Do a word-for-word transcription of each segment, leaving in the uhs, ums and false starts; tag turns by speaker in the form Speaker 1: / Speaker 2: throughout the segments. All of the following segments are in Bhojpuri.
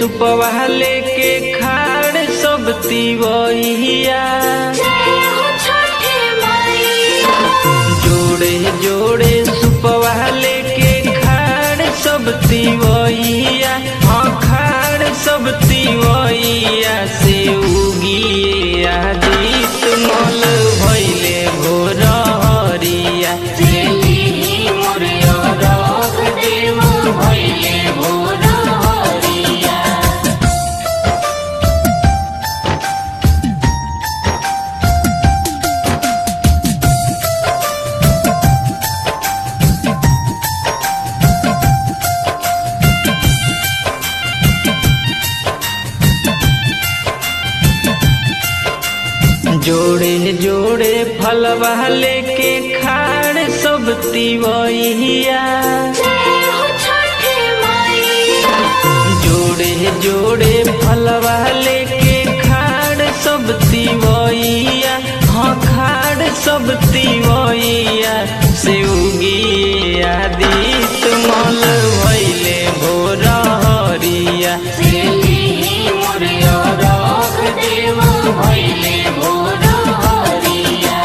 Speaker 1: सुपवा लेके खाड़ सब तिवैया, जोड़े जोड़े सुपवा लेके खाड़ सब तिवैया, हाँ खाड़ सब तिवैया से उगिए आदित मल भइले भोर हरिया, भइले भोर हरिया। जोड़े जोड़े फलवा लेके खाड़ सब तिवैया, जोड़े जोड़े फलवा लेके खाड़ सब तिवैया, हाँ खाड़ सब तिवैया से उगिए आदित मल भइले भोर हरिया, भइले भोर हरिया।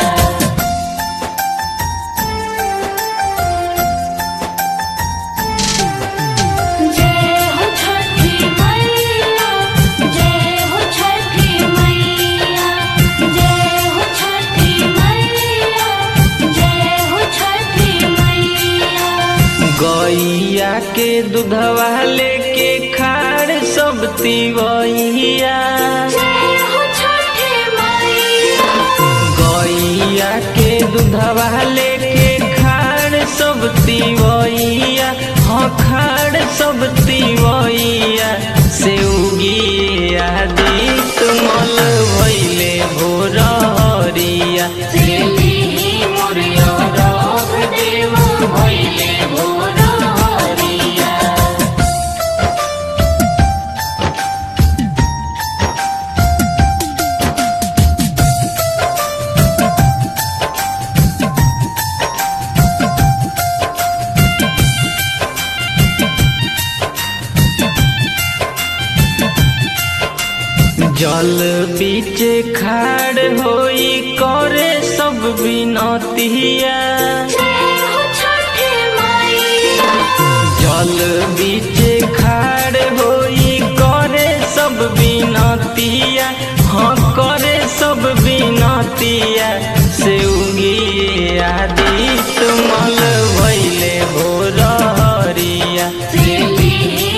Speaker 2: जय हो छठी मैया, जय हो छठी मैया, जय हो छठी मैया, जय हो छठी मैया।
Speaker 1: गैया के दूधवा लेके खाड़ सब तिवैया, गैया के दूधवा लेके खाड़ सब तिवैया, हाँ खाड़ सब तिवैया से उगिए आदित मल भइले भोर हरिया, भइले भोर हरिया। जल बीच खाड़ होई करे सब विनतिया, जल बीच खाड़ होई करे सब विनतिया, हाँ करे सब विनतिया से उगिए आदित मल भइले भोर हरिया,